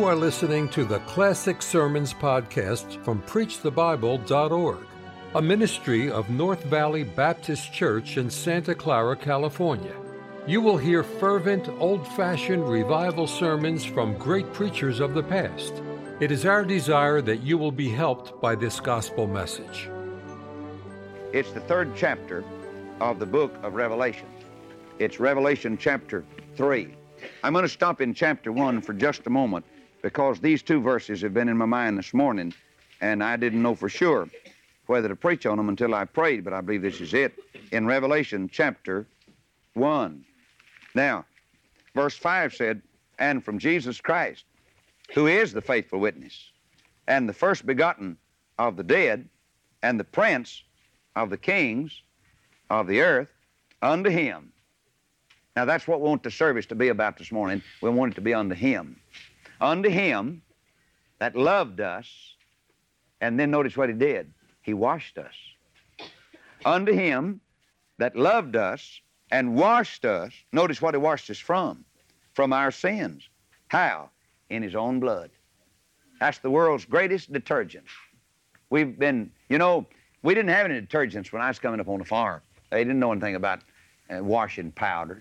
are listening to the Classic Sermons podcast from PreachTheBible.org, a ministry of North Valley Baptist Church in Santa Clara, California. You will hear fervent, old-fashioned revival sermons from great preachers of the past. It is our desire that you will be helped by this gospel message. It's the third chapter of the book of Revelation. It's Revelation chapter 3. I'm going to stop in chapter 1 for just a moment because these two verses have been in my mind this morning, and I didn't know for sure whether to preach on them until I prayed, but I believe this is it. In Revelation chapter 1. Now, verse 5 said, "And from Jesus Christ, who is the faithful witness, and the first begotten of the dead, and the prince of the kings of the earth, unto him." Now that's what we want the service to be about this morning. We want it to be unto him. Unto him that loved us, and then notice what he did. He washed us. Unto him that loved us and washed us. Notice what he washed us from our sins. How? In his own blood. That's the world's greatest detergent. We've been, we didn't have any detergents when I was coming up on the farm. They didn't know anything about washing powders.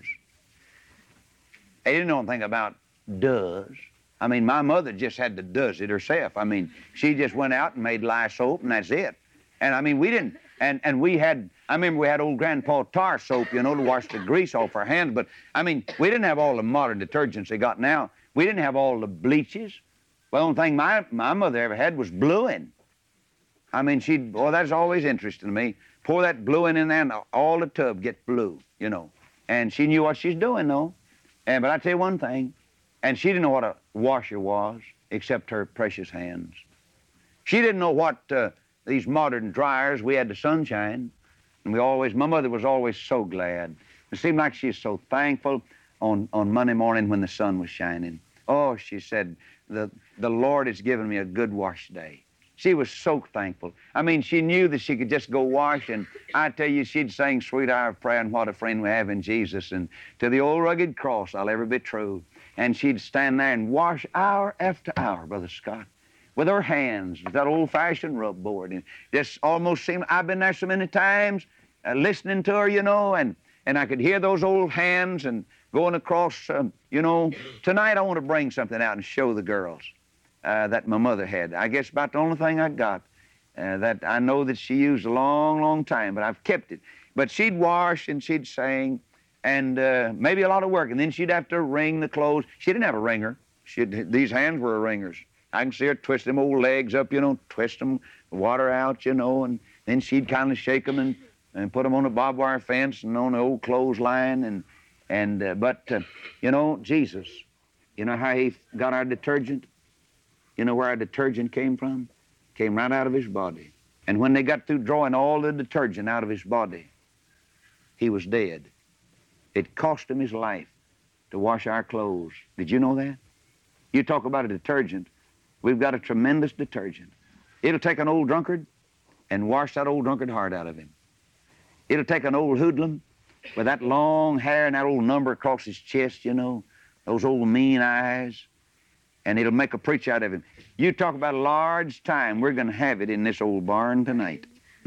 They didn't know anything about does. My mother just had to does it herself. She just went out and made lye soap, and that's it. And we didn't, and we had, I remember we had old Grandpa Tar soap, to wash the grease off our hands, but, we didn't have all the modern detergents they got now. We didn't have all the bleaches. The only thing my mother ever had was bluing. That's always interesting to me. Pour that bluing in there and all the tub gets blue, And she knew what she's doing, though. But I tell you one thing, and she didn't know what a washer was, except her precious hands. She didn't know what these modern dryers, we had the sunshine, and my mother was always so glad. It seemed like she was so thankful on Monday morning when the sun was shining. Oh, she said, the Lord has given me a good wash day. She was so thankful. She knew that she could just go wash, and I tell you, she'd sing Sweet Hour of Prayer and What a Friend We Have in Jesus, and to the old rugged cross I'll ever be true. And she'd stand there and wash hour after hour, Brother Scott, with her hands, with that old-fashioned rub board. And just almost seemed, I've been there so many times, listening to her, and I could hear those old hands and going across, Tonight I want to bring something out and show the girls. That my mother had. I guess about the only thing I got that I know that she used a long, long time, but I've kept it. But she'd wash and she'd sing and maybe a lot of work, and then she'd have to wring the clothes. She didn't have a wringer. These hands were wringers. I can see her twist them old legs up, twist them, water out, and then she'd kind of shake them and put them on a barbed wire fence and on the old clothesline. But Jesus, how he got our detergent? You know where our detergent came from? Came right out of his body. And when they got through drawing all the detergent out of his body, he was dead. It cost him his life to wash our clothes. Did you know that? You talk about a detergent. We've got a tremendous detergent. It'll take an old drunkard and wash that old drunkard heart out of him. It'll take an old hoodlum with that long hair and that old number across his chest, those old mean eyes, and it'll make a preacher out of him. You talk about a large time, we're going to have it in this old barn tonight.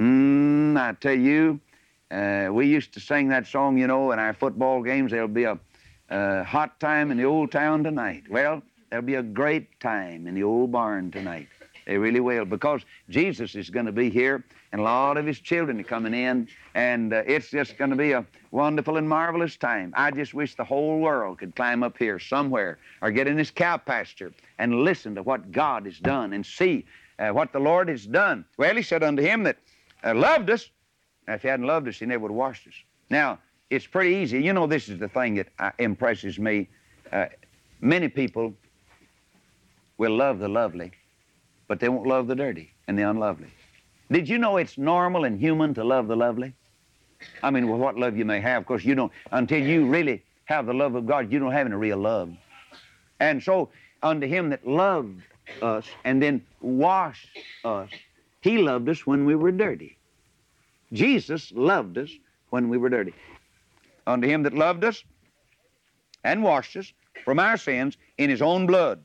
I tell you, we used to sing that song, in our football games. There'll be a hot time in the old town tonight. Well, there'll be a great time in the old barn tonight. They really will, because Jesus is going to be here, and a lot of his children are coming in, and it's just going to be a wonderful and marvelous time. I just wish the whole world could climb up here somewhere or get in this cow pasture and listen to what God has done and see what the Lord has done. Well, he said unto him that loved us. Now, if he hadn't loved us, he never would have washed us. Now, it's pretty easy. This is the thing that impresses me. Many people will love the lovely, but they won't love the dirty and the unlovely. Did you know it's normal and human to love the lovely? What love you may have, of course, you don't, until you really have the love of God, you don't have any real love. And so, unto him that loved us and then washed us, he loved us when we were dirty. Jesus loved us when we were dirty. Unto him that loved us and washed us from our sins in his own blood.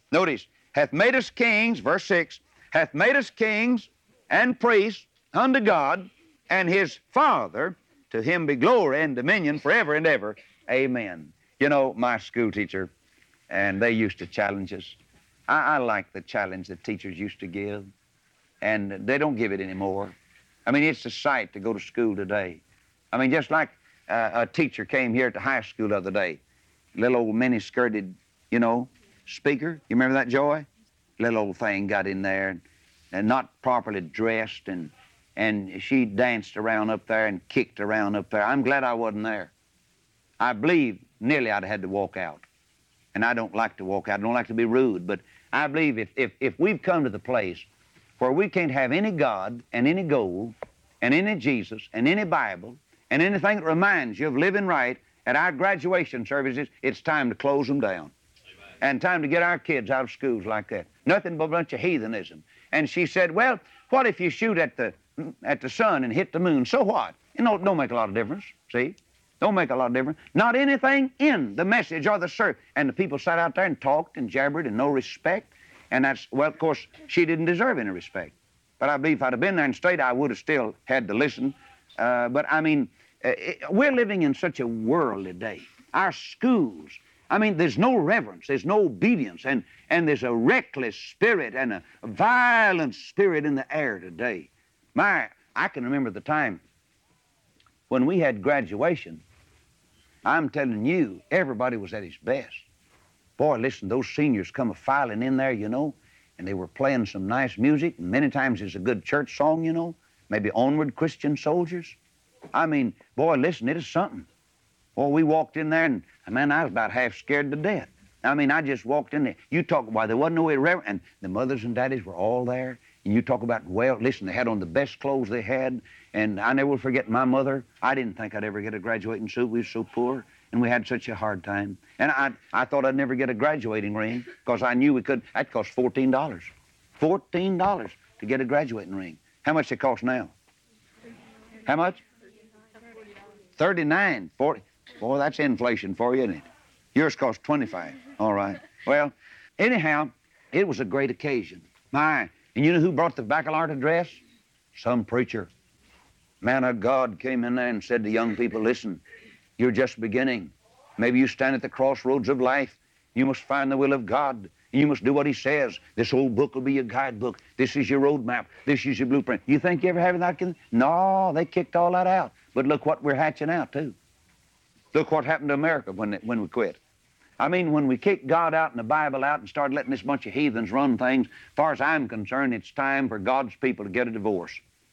Notice, hath made us kings, verse 6, hath made us kings and priests unto God and His Father. To Him be glory and dominion forever and ever. Amen. You know, my school teacher, and they used to challenge us. I like the challenge that teachers used to give, and they don't give it anymore. I mean, it's a sight to go to school today. I mean, just like a teacher came here at the high school the other day, little old mini-skirted, you know, speaker. You remember that, Joy? Little old thing got in there and not properly dressed, and she danced around up there and kicked around up there. I'm glad I wasn't there. I believe nearly I'd have had to walk out. And I don't like to walk out. I don't like to be rude, but I believe if we've come to the place where we can't have any God and any gold and any Jesus and any Bible and anything that reminds you of living right at our graduation services, it's time to close them down. And time to get our kids out of schools like that. Nothing but a bunch of heathenism. And she said, well, what if you shoot at the sun and hit the moon? So what? You know, it don't make a lot of difference, see? Don't make a lot of difference. Not anything in the message or the service. And the people sat out there and talked and jabbered and no respect. And that's, well, of course, she didn't deserve any respect. But I believe if I'd have been there and stayed, I would have still had to listen. But I mean, we're living in such a worldly day. Our schools, I mean, there's no reverence, there's no obedience, and there's a reckless spirit and a violent spirit in the air today. I can remember the time when we had graduation. I'm telling you, everybody was at his best. Boy, listen, those seniors come a-filing in there, you know, and they were playing some nice music, and many times it's a good church song, you know, maybe Onward Christian Soldiers. I mean, boy, listen, it is something. Boy, we walked in there, and man, I was about half scared to death. I mean, I just walked in there. You talk about, there wasn't no irreverent, and the mothers and daddies were all there, and you talk about, well, listen, they had on the best clothes they had, and I never will forget my mother. I didn't think I'd ever get a graduating suit. We were so poor, and we had such a hard time. And I thought I'd never get a graduating ring because I knew we could. That cost $14. $14 to get a graduating ring. How much it cost now? How much? 39, 40. Boy, that's inflation for you, isn't it? Yours cost 25. All right. Well, anyhow, it was a great occasion. And you know who brought the baccalaureate address? Some preacher. Man of God came in there and said to young people, listen, you're just beginning. Maybe you stand at the crossroads of life. You must find the will of God. You must do what He says. This old book will be your guidebook. This is your roadmap. This is your blueprint. You think you ever have that? No, they kicked all that out. But look what we're hatching out, too. Look what happened to America when we quit. I mean, when we kicked God out and the Bible out and started letting this bunch of heathens run things, as far as I'm concerned, it's time for God's people to get a divorce.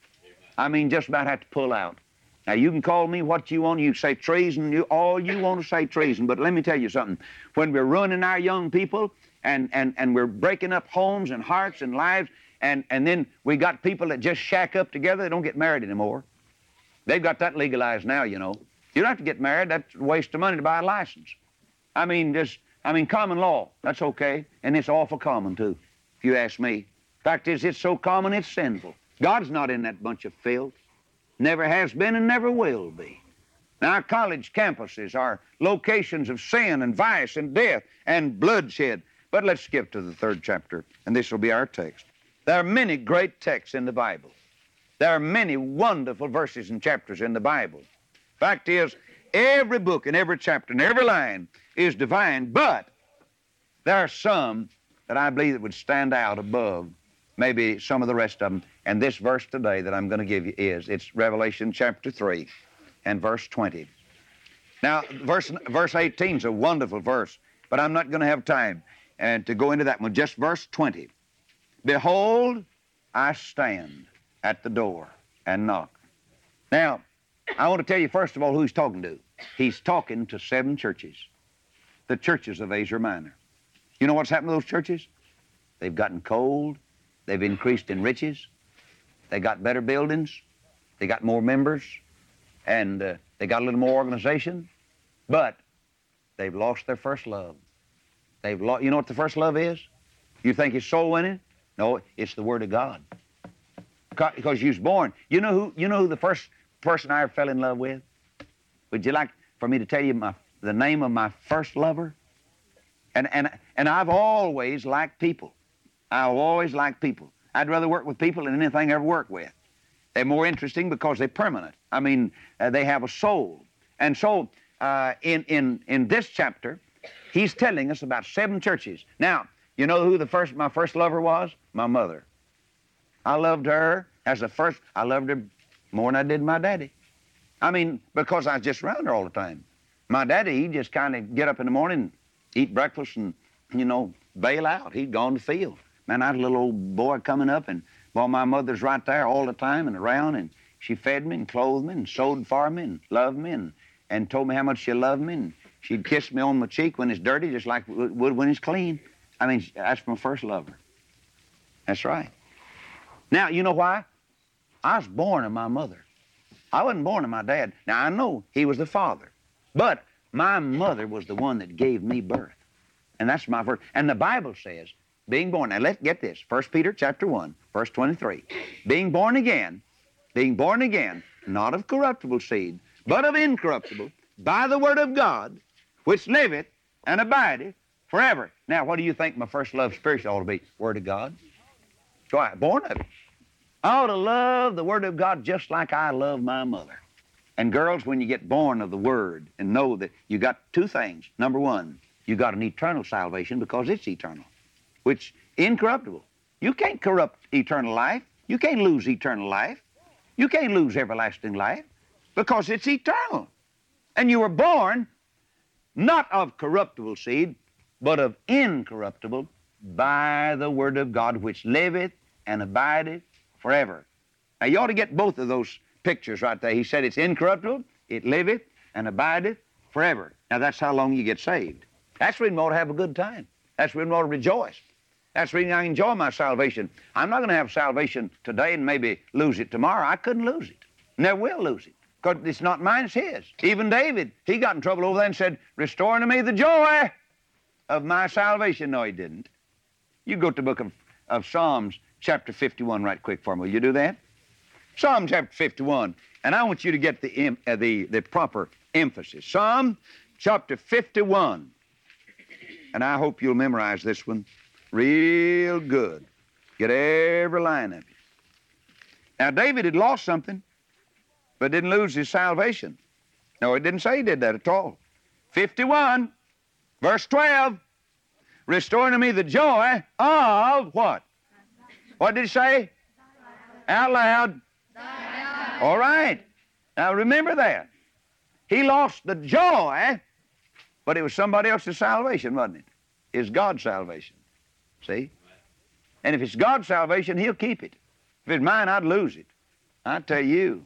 I mean, just about have to pull out. Now, you can call me what you want. You say treason, all you want to say treason. But let me tell you something. When we're ruining our young people and we're breaking up homes and hearts and lives, and then we got people that just shack up together, they don't get married anymore. They've got that legalized now, you know. You don't have to get married. That's a waste of money to buy a license. I mean, common law, that's okay. And it's awful common, too, if you ask me. Fact is, it's so common, it's sinful. God's not in that bunch of filth. Never has been and never will be. Now, our college campuses are locations of sin and vice and death and bloodshed. But let's skip to the 3rd chapter, and this will be our text. There are many great texts in the Bible. There are many wonderful verses and chapters in the Bible. Fact is, every book and every chapter and every line is divine, but there are some that I believe that would stand out above maybe some of the rest of them. And this verse today that I'm going to give you it's Revelation chapter 3 and verse 20. Now, verse 18 is a wonderful verse, but I'm not going to have time to go into that one. Just verse 20. Behold, I stand at the door and knock. Now, I want to tell you first of all who he's talking to. He's talking to 7 churches, the churches of Asia Minor. You know what's happened to those churches? They've gotten cold. They've increased in riches. They got better buildings. They got more members. And they got a little more organization. But they've lost their first love. You know what the first love is? You think it's soul winning? No, it's the Word of God. Because you was born. You know who the first person I ever fell in love with? Would you like for me to tell you the name of my first lover? And I've always liked people. I've always liked people. I'd rather work with people than anything I ever worked with. They're more interesting because they're permanent. I mean, they have a soul. And so in this chapter, he's telling us about 7 churches. Now, you know who my first lover was? My mother. I loved her as the first. I loved her more than I did my daddy. I mean, because I was just around her all the time. My daddy, he'd just kind of get up in the morning, eat breakfast, and, bail out. He'd gone to the field. Man, I was a little old boy coming up, and well, my mother's right there all the time and around, and she fed me and clothed me and sewed for me and loved me and told me how much she loved me, and she'd kiss me on my cheek when it's dirty just like would when it's clean. I mean, that's my first lover. That's right. Now, you know why? I was born of my mother. I wasn't born of my dad. Now, I know he was the father, but my mother was the one that gave me birth. And that's my first. And the Bible says, being born, now let's get this, 1 Peter chapter 1, verse 23. Being born again, not of corruptible seed, but of incorruptible, by the word of God, which liveth and abideth forever. Now, what do you think my first love spiritually ought to be? Word of God. So I born of it. I ought to love the Word of God just like I love my mother. And girls, when you get born of the Word and know that you got 2 things. Number 1, you got an eternal salvation because it's eternal, which incorruptible. You can't corrupt eternal life. You can't lose eternal life. You can't lose everlasting life because it's eternal. And you were born not of corruptible seed, but of incorruptible by the Word of God, which liveth and abideth forever. Now, you ought to get both of those pictures right there. He said it's incorruptible, it liveth and abideth forever. Now, that's how long you get saved. That's the reason we ought to have a good time. That's the reason we ought to rejoice. That's the reason I enjoy my salvation. I'm not going to have salvation today and maybe lose it tomorrow. I couldn't lose it. Never will lose it. Because it's not mine, it's his. Even David, he got in trouble over there and said, restore unto me the joy of my salvation. No, he didn't. You go to the book of Psalms, chapter 51 right quick for me. Will you do that? Psalm chapter 51. And I want you to get the proper emphasis. Psalm chapter 51. And I hope you'll memorize this one real good. Get every line of it. Now, David had lost something, but didn't lose his salvation. No, it didn't say he did that at all. 51, verse 12. Restore unto me the joy of what? What did he say? Out loud. All right. Now remember that. He lost the joy, but it was somebody else's salvation, wasn't it? It's God's salvation. See? And if it's God's salvation, he'll keep it. If it's mine, I'd lose it. I tell you.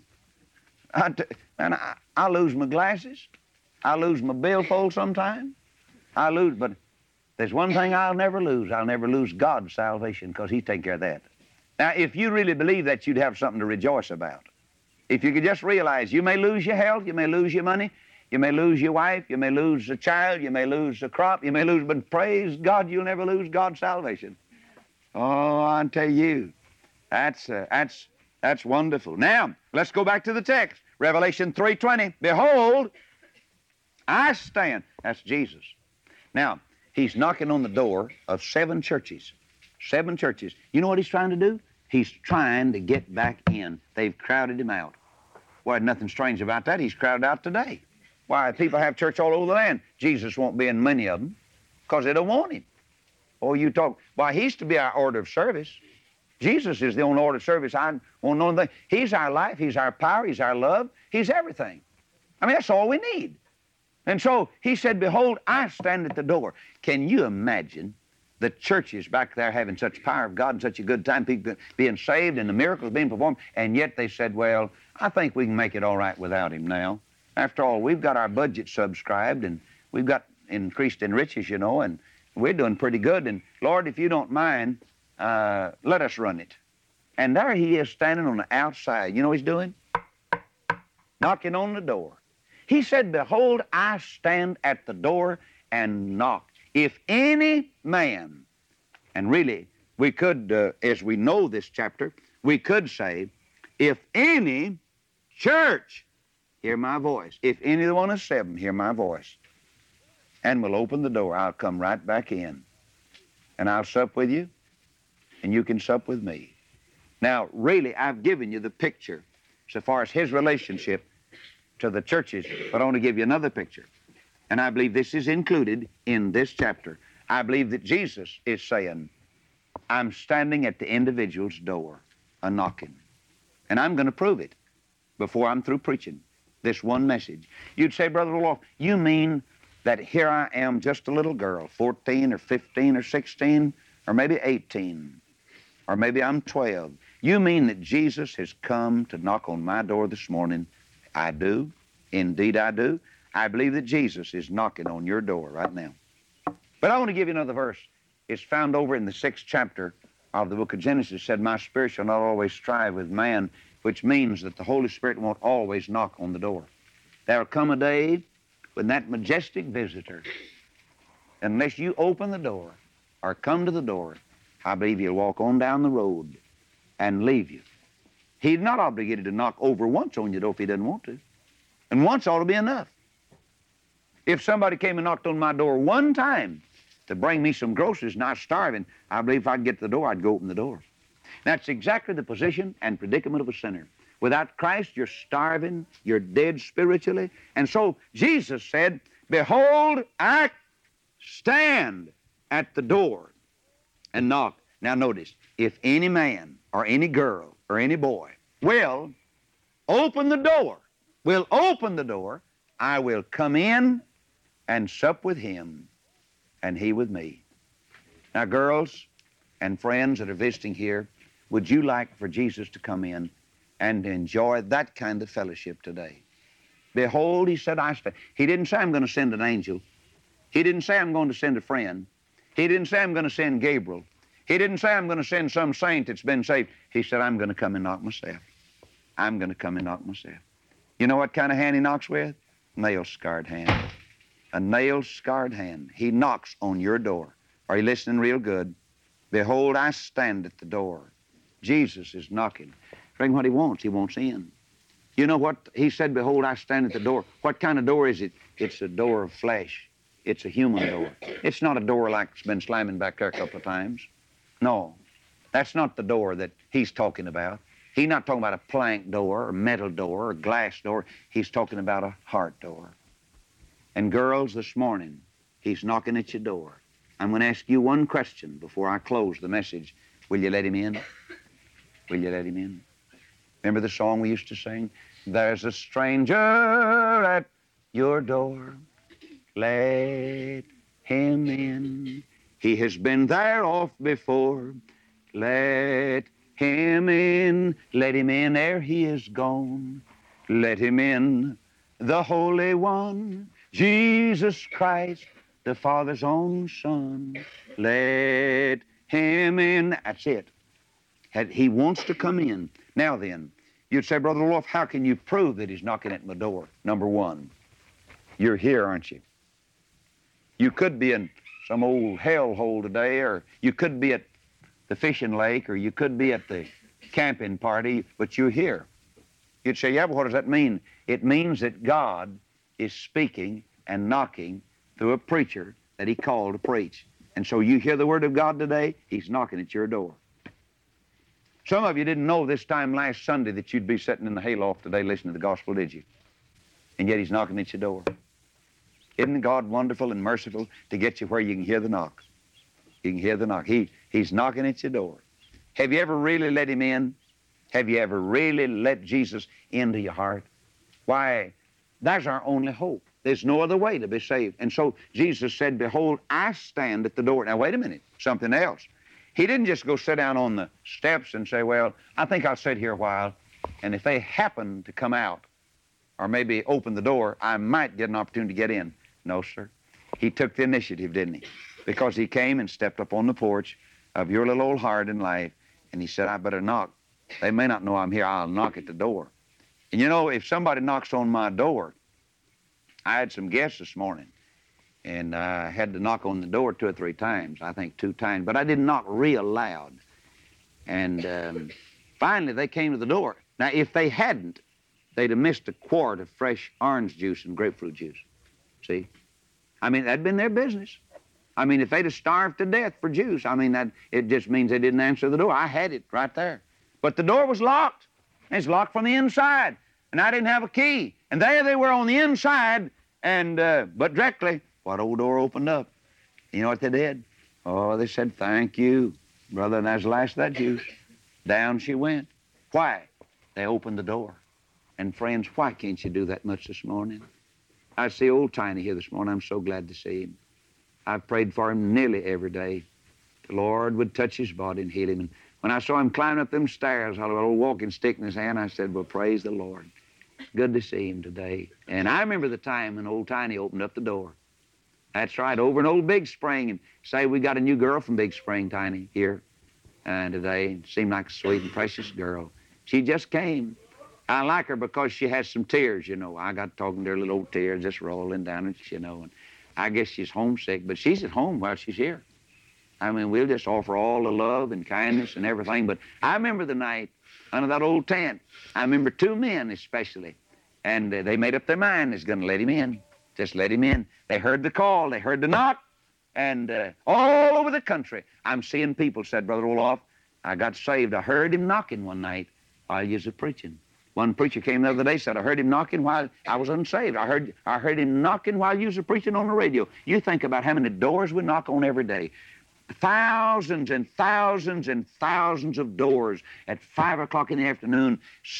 I lose my glasses. I lose my billfold sometime. But there's one thing I'll never lose. I'll never lose God's salvation because he's taking care of that. Now, if you really believe that, you'd have something to rejoice about. If you could just realize you may lose your health, you may lose your money, you may lose your wife, you may lose a child, you may lose a crop, you may lose, but praise God, you'll never lose God's salvation. Oh, I tell you, that's wonderful. Now, let's go back to the text. Revelation 3:20. Behold, I stand. That's Jesus. Now, he's knocking on the door of 7 churches. 7 churches. You know what he's trying to do? He's trying to get back in. They've crowded him out. Well, nothing strange about that. He's crowded out today. Why, people have church all over the land. Jesus won't be in many of them because they don't want him. Oh, you talk. Why, he's to be our order of service. Jesus is the only order of service. I won't know anything. He's our life. He's our power. He's our love. He's everything. I mean, that's all we need. And so he said, behold, I stand at the door. Can you imagine the churches back there having such power of God and such a good time, people being saved and the miracles being performed, and yet they said, well, I think we can make it all right without him now. After all, we've got our budget subscribed, and we've got increased in riches, you know, and we're doing pretty good. And Lord, if you don't mind, let us run it. And there he is standing on the outside. You know what he's doing? Knocking on the door. He said, behold, I stand at the door and knock. If any man, and really, we could, as we know this chapter, we could say, if any church, hear my voice. If any of the one of 7, hear my voice. and we'll open the door. I'll come right back in, and I'll sup with you, and you can sup with me. Now, really, I've given you the picture so far as his relationship to the churches, but I want to give you another picture. And I believe this is included in this chapter. I believe that Jesus is saying, I'm standing at the individual's door, a knocking. And I'm going to prove it before I'm through preaching this one message. You'd say, Brother Roloff, you mean that here I am, just a little girl, 14 or 15 or 16, or maybe 18, or maybe I'm 12. You mean that Jesus has come to knock on my door this morning? I do. Indeed, I do. I believe that Jesus is knocking on your door right now. But I want to give you another verse. It's found over in the 6th chapter of the book of Genesis. It said, my spirit shall not always strive with man, which means that the Holy Spirit won't always knock on the door. There'll come a day when that majestic visitor, unless you open the door or come to the door, I believe he'll walk on down the road and leave you. He's not obligated to knock over once on your door if he doesn't want to. And once ought to be enough. If somebody came and knocked on my door one time to bring me some groceries and I was starving, I believe if I could get to the door, I'd go open the door. That's exactly the position and predicament of a sinner. Without Christ, you're starving, you're dead spiritually. And so Jesus said, behold, I stand at the door and knock. Now notice, if any man or any girl or any boy will open the door, I will come in and sup with him and he with me. Now, girls and friends that are visiting here, would you like for Jesus to come in and enjoy that kind of fellowship today? Behold, he said, I stand. He didn't say I'm going to send an angel. He didn't say I'm going to send a friend. He didn't say I'm going to send Gabriel. He didn't say I'm going to send some saint that's been saved. He said, I'm going to come and knock myself. I'm going to come and knock myself. You know what kind of hand he knocks with? Nail-scarred hand. A nail-scarred hand. He knocks on your door. Are you listening real good? Behold, I stand at the door. Jesus is knocking. Bring what he wants. He wants in. You know what? He said, behold, I stand at the door. What kind of door is it? It's a door of flesh. It's a human door. It's not a door like it's been slamming back there a couple of times. No, that's not the door that he's talking about. He's not talking about a plank door or metal door or glass door. He's talking about a heart door. And girls, this morning, he's knocking at your door. I'm going to ask you one question before I close the message. Will you let him in? Will you let him in? Remember the song we used to sing? There's a stranger at your door. Let him in. He has been there oft before. Let him in. Let him in ere he is gone. Let him in, the Holy One, Jesus Christ, the Father's own Son. Let him in. That's it. He wants to come in. Now then, you'd say, Brother Roloff, how can you prove that he's knocking at my door? Number one, you're here, aren't you? You could be in some old hellhole today, or you could be at the fishing lake, or you could be at the camping party, but you're here. You'd say, yeah, but what does that mean? It means that God is speaking and knocking through a preacher that he called to preach. And so you hear the word of God today, he's knocking at your door. Some of you didn't know this time last Sunday that you'd be sitting in the hayloft today listening to the gospel, did you? And yet he's knocking at your door. Isn't God wonderful and merciful to get you where you can hear the knock? You can hear the knock. He's knocking at your door. Have you ever really let him in? Have you ever really let Jesus into your heart? Why, that's our only hope. There's no other way to be saved. And so Jesus said, behold, I stand at the door. Now, wait a minute, something else. He didn't just go sit down on the steps and say, well, I think I'll sit here a while, and if they happen to come out or maybe open the door, I might get an opportunity to get in. No, sir. He took the initiative, didn't he? Because he came and stepped up on the porch of your little old heart and life, and he said, I better knock. They may not know I'm here. I'll knock at the door. And you know, if somebody knocks on my door, I had some guests this morning, and I had to knock on the door 2 or 3 times, I think 2 times, but I didn't knock real loud. And finally, they came to the door. Now, if they hadn't, they'd have missed a quart of fresh orange juice and grapefruit juice. See? I mean, that'd been their business. I mean, if they'd have starved to death for juice, I mean, it just means they didn't answer the door. I had it right there. But the door was locked. It's locked from the inside. And I didn't have a key. And there they were on the inside. And but directly, what old door opened up? You know what they did? Oh, they said, thank you, brother, and that's the last of that juice. Down she went. Why? They opened the door. And friends, why can't you do that much this morning? I see old Tiny here this morning. I'm so glad to see him. I've prayed for him nearly every day. The Lord would touch his body and heal him. And when I saw him climbing up them stairs, I had a little walking stick in his hand, I said, well, praise the Lord. Good to see him today. And I remember the time when old Tiny opened up the door. That's right, over in old Big Spring. And say we got a new girl from Big Spring, Tiny, here today. Seemed like a sweet and precious girl. She just came. I like her because she has some tears, you know. I got talking to her little old tears just rolling down it, you know. And I guess she's homesick, but she's at home while she's here. I mean, we'll just offer all the love and kindness and everything. But I remember the night under that old tent. I remember two men especially. And they made up their mind, they're going to let him in. Just let him in. They heard the call. They heard the knock. And all over the country, I'm seeing people, said Brother Olaf, I got saved. I heard him knocking one night while you was preaching. One preacher came the other day, said, I heard him knocking while I was unsaved. I heard him knocking while you was preaching on the radio. You think about how many doors we knock on every day. Thousands and thousands and thousands of doors at 5 o'clock in the afternoon,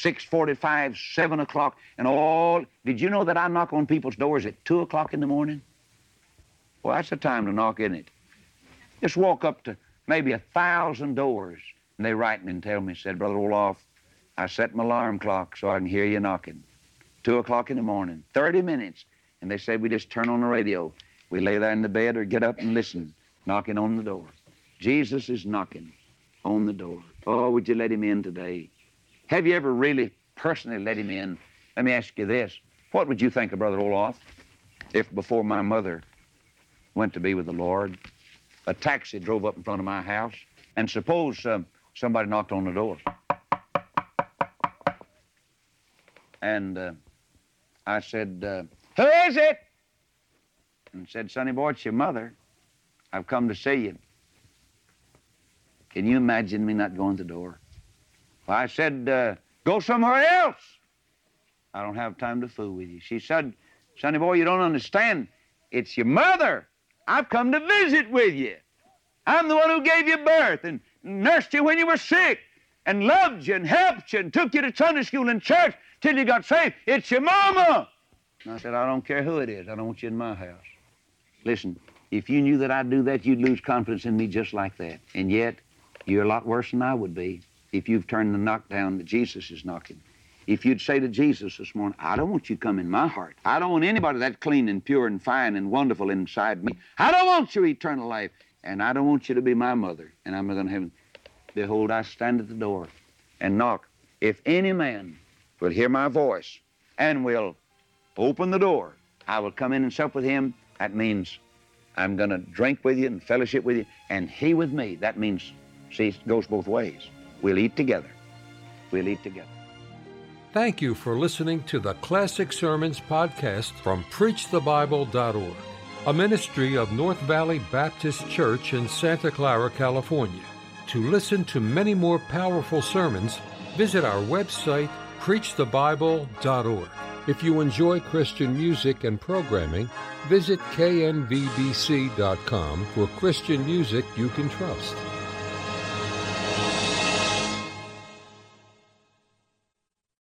6:45, 7 o'clock, and all. Did you know that I knock on people's doors at 2 o'clock in the morning? Well, that's the time to knock, isn't it? Just walk up to maybe 1,000 doors, and they write me and tell me, said, Brother Olaf, I set my alarm clock so I can hear you knocking. 2 o'clock in the morning, 30 minutes. And they said, we just turn on the radio. We lay there in the bed or get up and listen. Knocking on the door. Jesus is knocking on the door. Oh, would you let him in today? Have you ever really personally let him in? Let me ask you this. What would you think of Brother Olaf if before my mother went to be with the Lord, a taxi drove up in front of my house, and suppose somebody knocked on the door? And I said, who is it? And said, Sonny boy, it's your mother. I've come to see you. Can you imagine me not going to the door? Well, I said, go somewhere else. I don't have time to fool with you. She said, Sonny boy, you don't understand. It's your mother. I've come to visit with you. I'm the one who gave you birth and nursed you when you were sick and loved you and helped you and took you to Sunday school and church till you got saved. It's your mama. And I said, I don't care who it is. I don't want you in my house. Listen. If you knew that I'd do that, you'd lose confidence in me just like that. And yet, you're a lot worse than I would be if you've turned the knock down that Jesus is knocking. If you'd say to Jesus this morning, I don't want you to come in my heart. I don't want anybody that clean and pure and fine and wonderful inside me. I don't want your eternal life. And I don't want you to be my mother. And I'm going to heaven. Behold, I stand at the door and knock. If any man will hear my voice and will open the door, I will come in and sup with him. That means I'm going to drink with you and fellowship with you, and he with me. That means, see, it goes both ways. We'll eat together. We'll eat together. Thank you for listening to the Classic Sermons podcast from PreachTheBible.org, a ministry of North Valley Baptist Church in Santa Clara, California. To listen to many more powerful sermons, visit our website, PreachTheBible.org. If you enjoy Christian music and programming, visit knvbc.com for Christian music you can trust.